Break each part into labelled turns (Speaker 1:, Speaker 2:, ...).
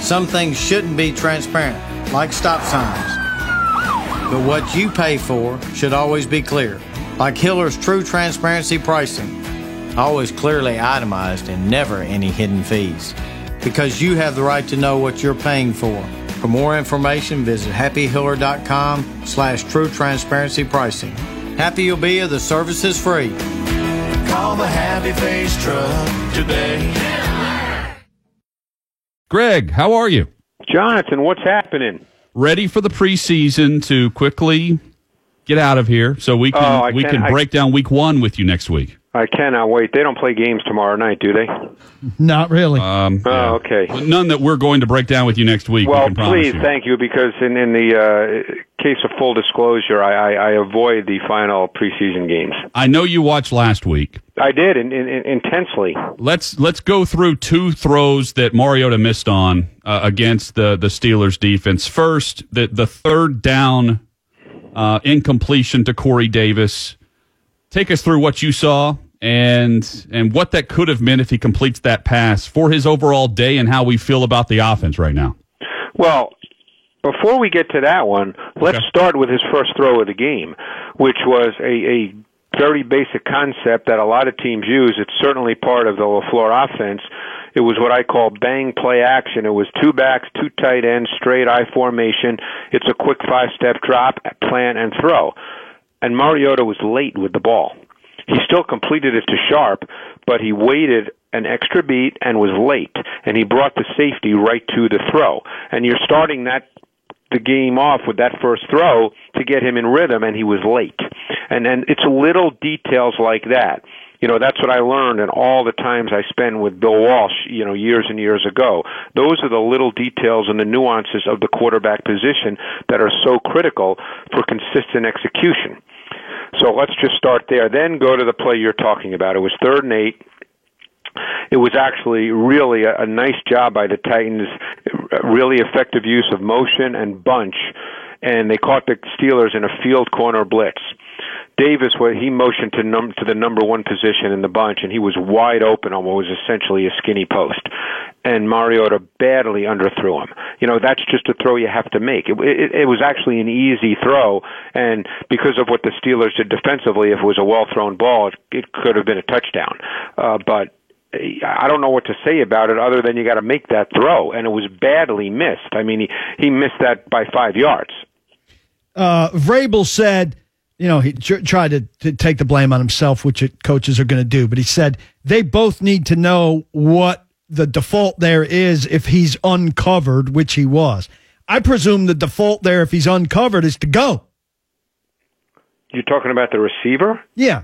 Speaker 1: Some things shouldn't be transparent, like stop signs. But what you pay for should always be clear, like Hiller's True Transparency Pricing. Always clearly itemized and never any hidden fees. Because you have the right to know what you're paying for. For more information, visit happyhiller.com/true transparency pricing. Happy you'll be if the service is free.
Speaker 2: Call the Happy Face Truck today.
Speaker 3: Greg, how are you?
Speaker 4: Jonathan, what's happening?
Speaker 3: Ready for the preseason to quickly get out of here so we can break down week one with you next week.
Speaker 4: I cannot wait. They don't play games tomorrow night, do they?
Speaker 5: Not really.
Speaker 3: Yeah.
Speaker 4: Oh, okay.
Speaker 3: None that we're going to break down with you next week.
Speaker 4: Well,
Speaker 3: we can
Speaker 4: please,
Speaker 3: you.
Speaker 4: thank you, because in the case of full disclosure, I avoid the final preseason games.
Speaker 3: I know you watched last week.
Speaker 4: I did, intensely.
Speaker 3: Let's go through two throws that Mariota missed on against the Steelers defense. First, the third down incompletion to Corey Davis. Take us through what you saw and what that could have meant if he completes that pass for his overall day and how we feel about the offense right now.
Speaker 4: Well, before we get to that one, let's start with his first throw of the game, which was a very basic concept that a lot of teams use. It's certainly part of the LaFleur offense. It was what I call bang play action. It was two backs, two tight ends, straight I formation. It's a quick 5-step drop, plant, and throw. And Mariota was late with the ball. He still completed it to Sharp, but he waited an extra beat and was late, and he brought the safety right to the throw. And you're starting the game off with that first throw to get him in rhythm, and he was late. And then it's little details like that. You know, that's what I learned in all the times I spent with Bill Walsh, years and years ago. Those are the little details and the nuances of the quarterback position that are so critical for consistent execution. So let's just start there. Then go to the play you're talking about. It was 3rd and 8. It was actually really a nice job by the Titans, really effective use of motion and bunch, and they caught the Steelers in a field corner blitz. Davis, he motioned to the number one position in the bunch, and he was wide open on what was essentially a skinny post. And Mariota badly underthrew him. That's just a throw you have to make. It was actually an easy throw, and because of what the Steelers did defensively, if it was a well-thrown ball, it could have been a touchdown. But I don't know what to say about it other than you got to make that throw, and it was badly missed. I mean, he missed that by 5 yards.
Speaker 5: Vrabel said, he tried to take the blame on himself, which coaches are going to do, but he said they both need to know what the default there is if he's uncovered, which he was. I presume the default there, if he's uncovered, is to go.
Speaker 4: You're talking about the receiver?
Speaker 5: Yeah.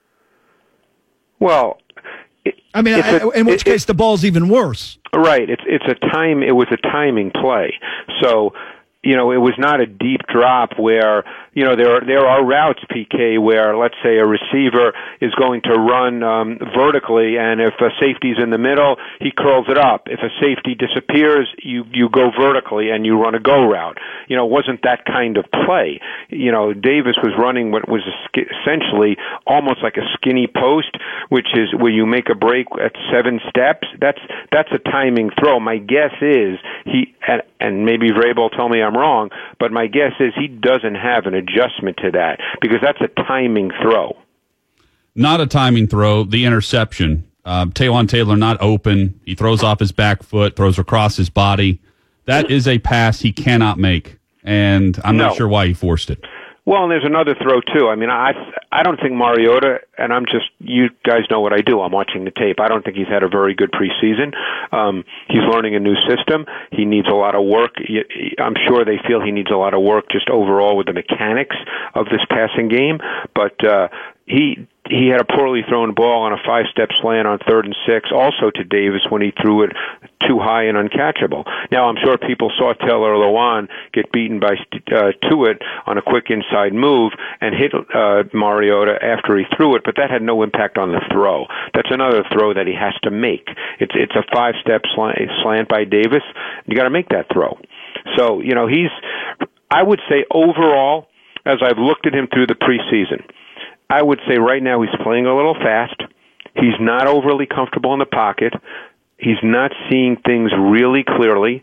Speaker 4: Well,
Speaker 5: in which case the ball's even worse.
Speaker 4: Right. It was a timing play. So, it was not a deep drop where, there are routes, PK, where, let's say, a receiver is going to run vertically, and if a safety's in the middle, he curls it up. If a safety disappears, you go vertically and you run a go route. It wasn't that kind of play. Davis was running what was essentially almost like a skinny post, which is where you make a break at 7 steps. That's a timing throw. My guess is and maybe Vrabel will tell me I'm wrong, but my guess is he doesn't have an adjustment to that because that's a timing throw.
Speaker 3: Not a timing throw, the interception. Taywan Taylor not open. He throws off his back foot, throws across his body. That is a pass he cannot make, and I'm not sure why he forced it.
Speaker 4: Well, and there's another throw, too. I mean, I don't think Mariota, and you guys know what I do. I'm watching the tape. I don't think he's had a very good preseason. He's learning a new system. He needs a lot of work. I'm sure they feel he needs a lot of work just overall with the mechanics of this passing game. But he had a poorly thrown ball on a 5-step slant on 3rd and 6, also to Davis when he threw it too high and uncatchable. Now, I'm sure people saw Taylor Lewan get beaten by Tuitt on a quick inside move and hit Mariota after he threw it, but that had no impact on the throw. That's another throw that he has to make. It's a 5-step slant by Davis. You got to make that throw. So, I would say overall, as I've looked at him through the preseason, I would say right now he's playing a little fast. He's not overly comfortable in the pocket. He's not seeing things really clearly.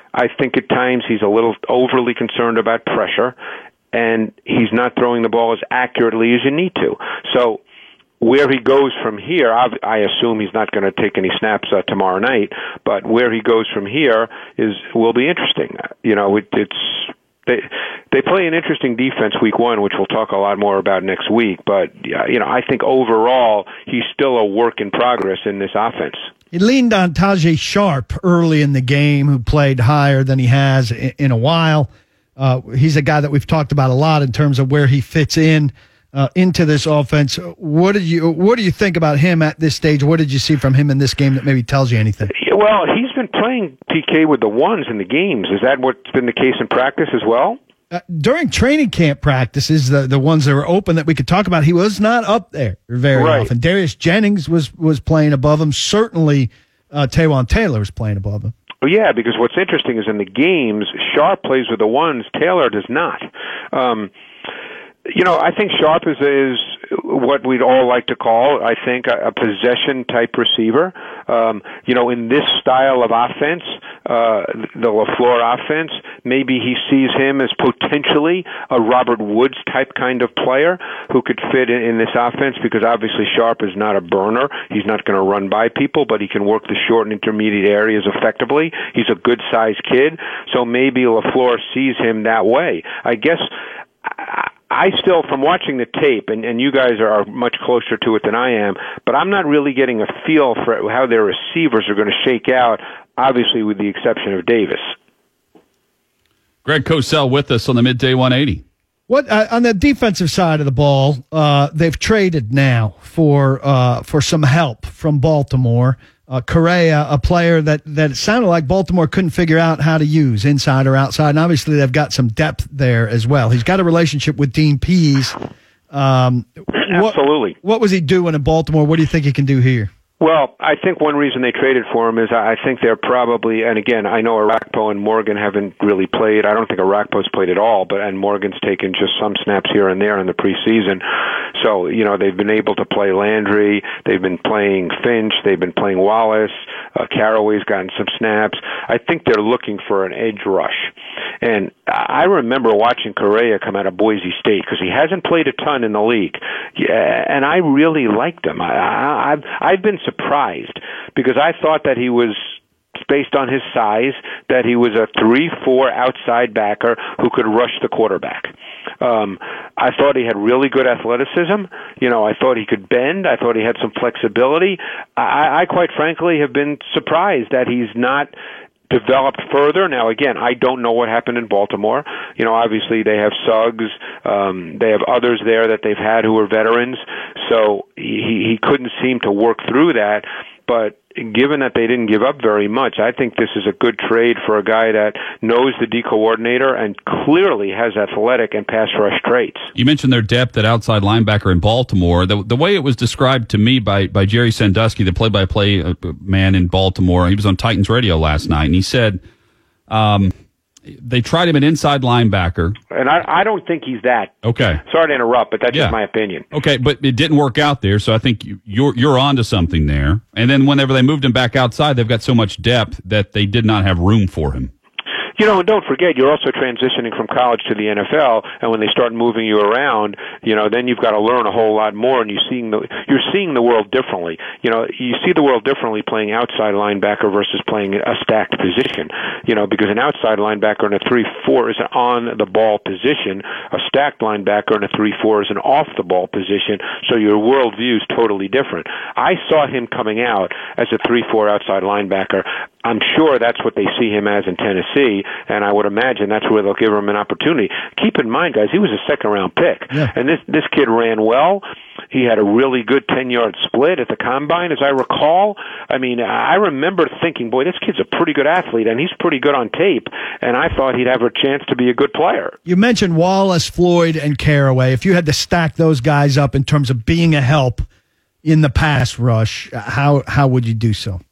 Speaker 4: I think at times he's a little overly concerned about pressure, and he's not throwing the ball as accurately as you need to. So where he goes from here, I assume he's not going to take any snaps tomorrow night, but where he goes from here will be interesting. You know, they play an interesting defense week one, which we'll talk a lot more about next week, but you know, I think overall he's still a work in progress in this offense.
Speaker 5: He leaned on Tajay Sharp early in the game, who played higher than he has in a while. He's a guy that we've talked about a lot in terms of where he fits into this offense. What do you think about him at this stage? What did you see from him in this game that maybe tells you anything?
Speaker 4: Well, he's been playing PK with the ones in the games. Is that what's been the case in practice as well?
Speaker 5: During training camp practices, the ones that were open that we could talk about, he was not up there very often. Darius Jennings was playing above him. Certainly, Taywan Taylor was playing above him.
Speaker 4: Well, yeah, because what's interesting is in the games, Sharp plays with the ones, Taylor does not. You know, I think Sharp is what we'd all like to call, I think, a possession-type receiver. You know, in this style of offense, the LaFleur offense, maybe he sees him as potentially a Robert Woods-type kind of player who could fit in this offense, because obviously Sharp is not a burner. He's not going to run by people, but he can work the short and intermediate areas effectively. He's a good-sized kid, so maybe LaFleur sees him that way. I guess I still, from watching the tape, and you guys are much closer to it than I am, but I'm not really getting a feel for how their receivers are going to shake out, obviously with the exception of Davis.
Speaker 3: Greg Cosell with us on the Midday 180.
Speaker 5: What on the defensive side of the ball, they've traded now for some help from Baltimore. Correa, a player that it sounded like Baltimore couldn't figure out how to use, inside or outside. And obviously they've got some depth there as well. He's got a relationship with Dean Pease.
Speaker 4: Absolutely.
Speaker 5: What was he doing in Baltimore? What do you think he can do here?
Speaker 4: Well, I think one reason they traded for him is I think they're probably, and again, I know Arakpo and Morgan haven't really played. I don't think Arakpo's played at all, and Morgan's taken just some snaps here and there in the preseason. So, you know, they've been able to play Landry. They've been playing Finch. They've been playing Wallace. Caraway's gotten some snaps. I think they're looking for an edge rush. And I remember watching Correa come out of Boise State because he hasn't played a ton in the league. Yeah, and I really liked him. I've been surprised because I thought that he was, based on his size, that he was a 3-4 outside backer who could rush the quarterback. I thought he had really good athleticism. You know, I thought he could bend. I thought he had some flexibility. I quite frankly have been surprised that he's not developed further. Now, again, I don't know what happened in Baltimore. You know, obviously they have Suggs. They have others there that they've had who are veterans. So he couldn't seem to work through that. But given that they didn't give up very much, I think this is a good trade for a guy that knows the D coordinator and clearly has athletic and pass rush traits.
Speaker 3: You mentioned their depth at outside linebacker in Baltimore. The way it was described to me by Jerry Sandusky, the play-by-play man in Baltimore, he was on Titans radio last night, and he said they tried him at inside linebacker.
Speaker 4: And I don't think he's that.
Speaker 3: Okay.
Speaker 4: Sorry to interrupt, but that's just my opinion.
Speaker 3: Okay, but it didn't work out there, so I think you're onto something there. And then whenever they moved him back outside, they've got so much depth that they did not have room for him.
Speaker 4: You know, and don't forget, you're also transitioning from college to the NFL, and when they start moving you around, you know, then you've got to learn a whole lot more, and you're seeing the world differently. You know, you see the world differently playing outside linebacker versus playing a stacked position. You know, because an outside linebacker in a 3-4 is an on-the-ball position. A stacked linebacker in a 3-4 is an off-the-ball position, so your worldview is totally different. I saw him coming out as a 3-4 outside linebacker. I'm sure that's what they see him as in Tennessee, and I would imagine that's where they'll give him an opportunity. Keep in mind, guys, he was a second-round pick, and this kid ran well. He had a really good 10-yard split at the combine, as I recall. I mean, I remember thinking, boy, this kid's a pretty good athlete, and he's pretty good on tape, and I thought he'd have a chance to be a good player.
Speaker 5: You mentioned Wallace, Floyd, and Caraway. If you had to stack those guys up in terms of being a help in the pass rush, how would you do so?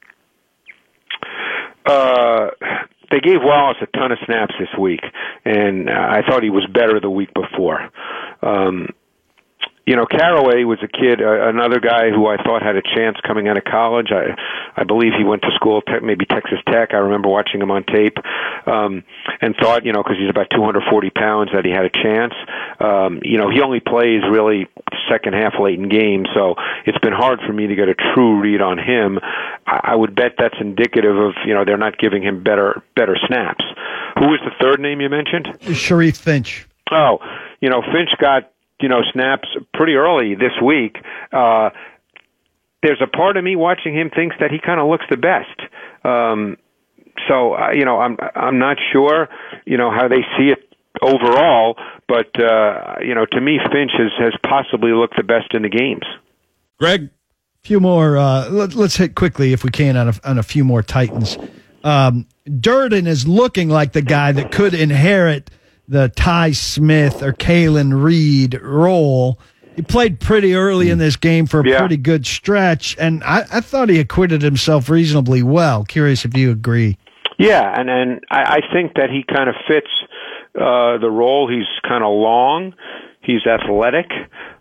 Speaker 4: They gave Wallace a ton of snaps this week, and I thought he was better the week before. Caraway was a kid, another guy who I thought had a chance coming out of college. I believe he went to school, maybe Texas Tech. I remember watching him on tape, and thought, because he's about 240 pounds, that he had a chance. He only plays really second half late in games, so it's been hard for me to get a true read on him. I would bet that's indicative of, they're not giving him better snaps. Who was the third name you mentioned?
Speaker 5: Sharif Finch.
Speaker 4: Oh, Finch got, snaps pretty early this week. There's a part of me watching him thinks that he kind of looks the best. So, I'm not sure, how they see it overall, but, to me, Finch has possibly looked the best in the games.
Speaker 3: Greg?
Speaker 5: Few more, let's hit quickly, if we can, on a few more Titans. Durden is looking like the guy that could inherit the Ty Smith or Kalen Reed role. He played pretty early in this game for a pretty good stretch, and I thought he acquitted himself reasonably well. Curious if you agree.
Speaker 4: Yeah, and I think that he kind of fits the role. He's kind of long. He's athletic.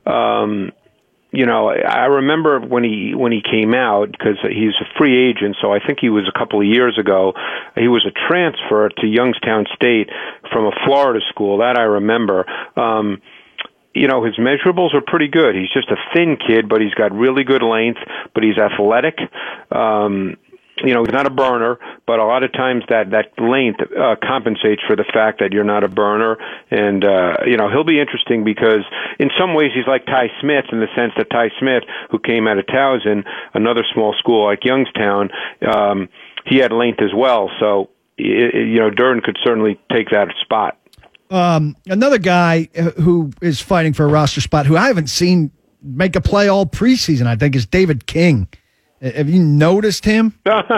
Speaker 4: I remember when he came out, because he's a free agent, so I think he was a couple of years ago. He was a transfer to Youngstown State from a Florida school. That I remember. His measurables are pretty good. He's just a thin kid, but he's got really good length, but he's athletic. He's not a burner, but a lot of times that length compensates for the fact that you're not a burner. And, he'll be interesting because in some ways he's like Ty Smith, in the sense that Ty Smith, who came out of Towson, another small school like Youngstown, he had length as well. So, Durden could certainly take that spot.
Speaker 5: Another guy who is fighting for a roster spot, who I haven't seen make a play all preseason, I think, is David King. Have you noticed him?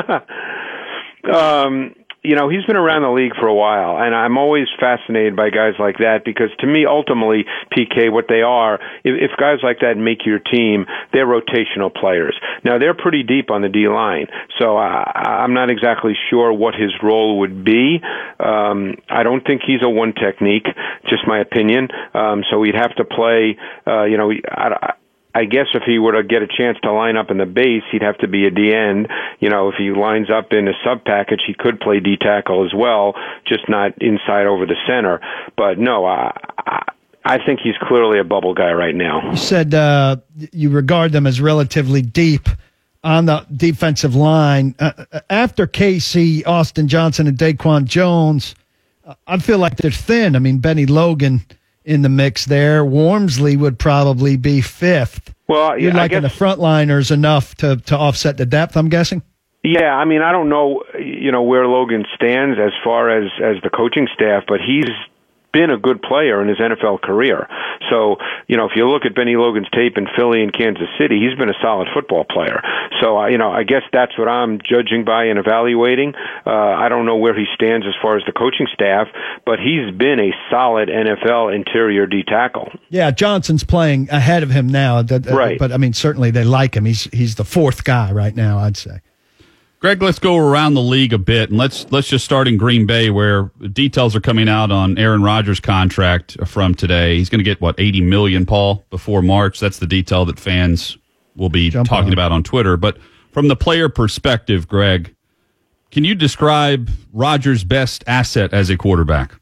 Speaker 4: He's been around the league for a while, and I'm always fascinated by guys like that, because to me, ultimately, PK, what they are, if guys like that make your team, they're rotational players. Now, they're pretty deep on the D-line, so I'm not exactly sure what his role would be. I don't think he's a one technique, just my opinion. So he'd have to play, I guess if he were to get a chance to line up in the base, he'd have to be a D-end. If he lines up in a sub-package, he could play D-tackle as well, just not inside over the center. But no, I think he's clearly a bubble guy right now.
Speaker 5: You said you regard them as relatively deep on the defensive line. After Casey, Austin Johnson, and Daquan Jones, I feel like they're thin. I mean, Benny Logan in the mix there. Wormsley would probably be fifth.
Speaker 4: Well,
Speaker 5: you're liking the frontliners enough to offset the depth, I'm guessing?
Speaker 4: Yeah, I mean, I don't know, where Logan stands as far as the coaching staff, but he's been a good player in his NFL career. So, if you look at Benny Logan's tape in Philly and Kansas City, he's been a solid football player. So, I guess that's what I'm judging by and evaluating. I don't know where he stands as far as the coaching staff, but he's been a solid NFL interior D tackle.
Speaker 5: Yeah, Johnson's playing ahead of him now.
Speaker 4: Right.
Speaker 5: But, I mean, certainly they like him. He's the fourth guy right now, I'd say.
Speaker 3: Greg, let's go around the league a bit, and let's just start in Green Bay, where details are coming out on Aaron Rodgers' contract from today. He's going to get, $80 million, Paul, before March. That's the detail that fans will be talking about on Twitter. But from the player perspective, Greg, can you describe Rodgers' best asset as a quarterback?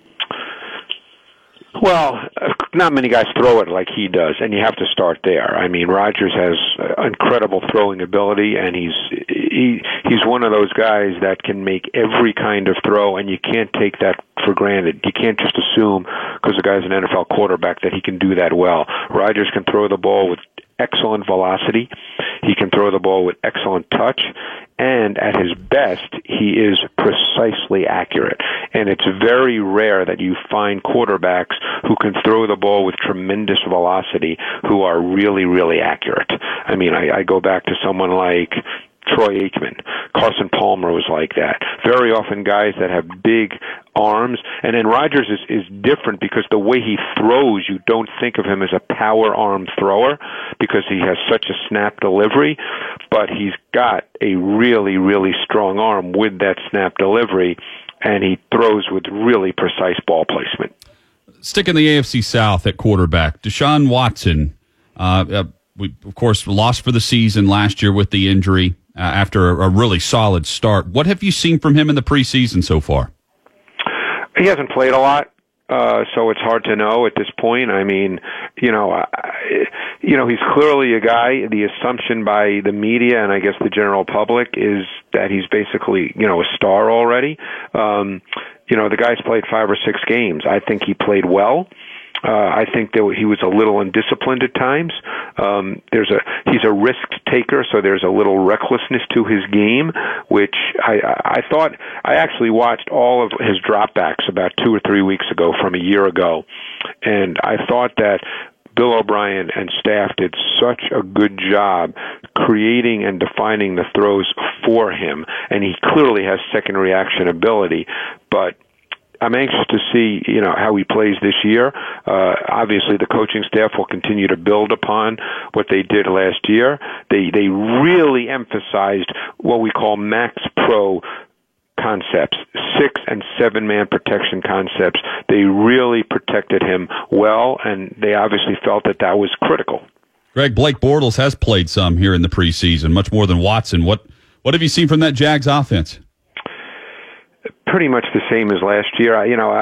Speaker 4: Well, not many guys throw it like he does, and you have to start there. I mean, Rodgers has incredible throwing ability, and he's one of those guys that can make every kind of throw, and you can't take that for granted. You can't just assume, because the guy's an NFL quarterback, that he can do that well. Rodgers can throw the ball with excellent velocity. He can throw the ball with excellent touch, and at his best, he is precisely accurate. And it's very rare that you find quarterbacks who can throw the ball with tremendous velocity who are really, really accurate. I mean, I go back to someone like Troy Aikman. Carson Palmer was like that. Very often guys that have big arms. And then Rodgers is different because the way he throws, you don't think of him as a power arm thrower because he has such a snap delivery, but he's got a really, really strong arm with that snap delivery, and he throws with really precise ball placement.
Speaker 3: Stick in the AFC South at quarterback. Deshaun Watson We, of course, lost for the season last year with the injury after a really solid start. What have you seen from him in the preseason so far?
Speaker 4: He hasn't played a lot, so it's hard to know at this point. I mean, he's clearly a guy. The assumption by the media and I guess the general public is that he's basically, a star already. The guy's played 5 or 6 games. I think he played well. I think that he was a little undisciplined at times. He's a risk taker, so there's a little recklessness to his game, which I thought I actually watched all of his dropbacks about 2 or 3 weeks ago from a year ago, and I thought that Bill O'Brien and staff did such a good job creating and defining the throws for him, and he clearly has second reaction ability, but I'm anxious to see, how he plays this year. Obviously, the coaching staff will continue to build upon what they did last year. They really emphasized what we call Max Pro concepts, 6 and 7 man protection concepts. They really protected him well, and they obviously felt that was critical.
Speaker 3: Greg, Blake Bortles has played some here in the preseason, much more than Watson. What have you seen from that Jags offense?
Speaker 4: Pretty much the same as last year.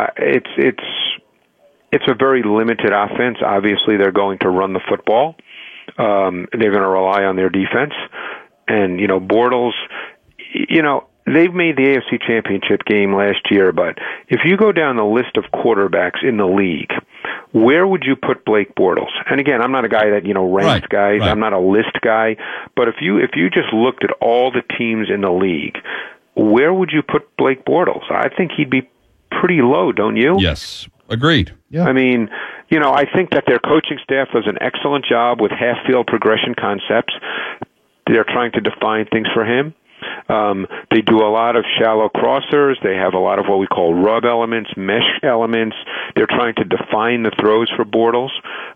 Speaker 4: It's a very limited offense. Obviously, they're going to run the football. They're going to rely on their defense. And, Bortles, they've made the AFC Championship game last year, but if you go down the list of quarterbacks in the league, where would you put Blake Bortles? And again, I'm not a guy that, ranks guys. Right. I'm not a list guy. But if you just looked at all the teams in the league, where would you put Blake Bortles? I think he'd be pretty low, don't you?
Speaker 3: Yes, agreed.
Speaker 5: Yeah.
Speaker 4: I mean, I think that their coaching staff does an excellent job with half-field progression concepts. They're trying to define things for him. They do a lot of shallow crossers. They have a lot of what we call rub elements, mesh elements. They're trying to define the throws for Bortles.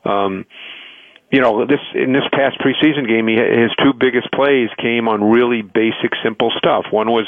Speaker 4: In this past preseason game, his 2 biggest plays came on really basic, simple stuff. One was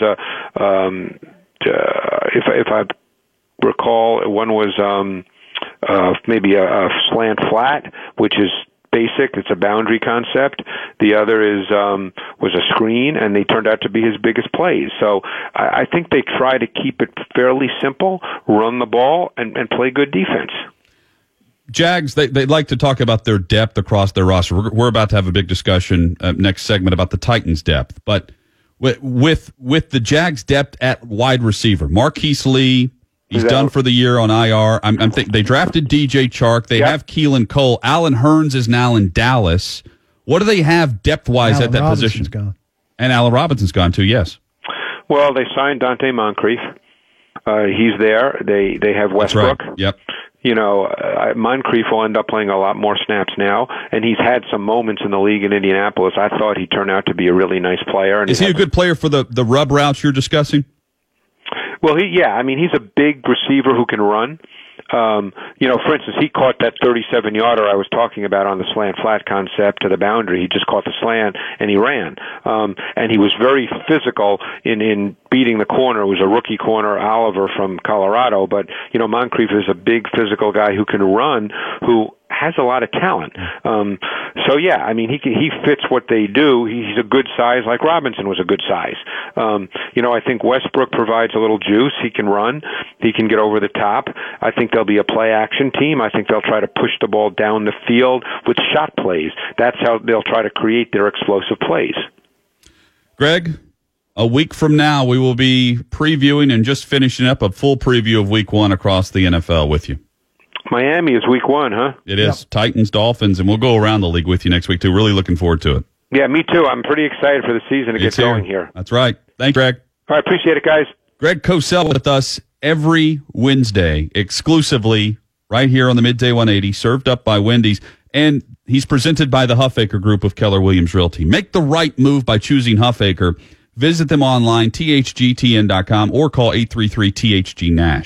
Speaker 4: if I recall, one was maybe a slant flat, which is basic. It's a boundary concept. The other was a screen, and they turned out to be his biggest plays. So I think they try to keep it fairly simple, run the ball, and play good defense.
Speaker 3: Jags, they like to talk about their depth across their roster. We're about to have a big discussion next segment about the Titans' depth. But with the Jags' depth at wide receiver, Marquise Lee, he's done for the year on IR. They drafted DJ Chark. They have Keelan Cole. Allen Hurns is now in Dallas. What do they have depth-wise at that position?
Speaker 5: Gone.
Speaker 3: And Allen Robinson's gone too, yes.
Speaker 4: Well, they signed Dante Moncrief. He's there. They have Westbrook.
Speaker 3: That's right. Yep.
Speaker 4: Moncrief will end up playing a lot more snaps now, and he's had some moments in the league in Indianapolis. I thought he turned out to be a really nice player. And
Speaker 3: is he a good player for the rub routes you're discussing?
Speaker 4: Well, he's a big receiver who can run. For instance, he caught that 37-yarder I was talking about on the slant flat concept to the boundary. He just caught the slant and he ran. And he was very physical in beating the corner. It was a rookie corner, Oliver from Colorado, but Moncrief is a big physical guy who can run, who has a lot of talent. He fits what they do. He's a good size, like Robinson was a good size. I think Westbrook provides a little juice. He can run. He can get over the top. I think they'll be a play-action team. I think they'll try to push the ball down the field with shot plays. That's how they'll try to create their explosive plays.
Speaker 3: Greg, a week from now, we will be previewing and just finishing up a full preview of Week 1 across the NFL with you.
Speaker 4: Miami is Week 1, huh?
Speaker 3: It is. Yep. Titans, Dolphins, and we'll go around the league with you next week, too. Really looking forward to it.
Speaker 4: Yeah, me too. I'm pretty excited for the season to get going here.
Speaker 3: That's right. Thanks, Greg.
Speaker 4: All right, appreciate it, guys.
Speaker 3: Greg Cosell with us every Wednesday, exclusively right here on the Midday 180, served up by Wendy's. And he's presented by the Huffaker Group of Keller Williams Realty. Make the right move by choosing Huffaker. Visit them online, thgtn.com, or call 833-THG-NASH.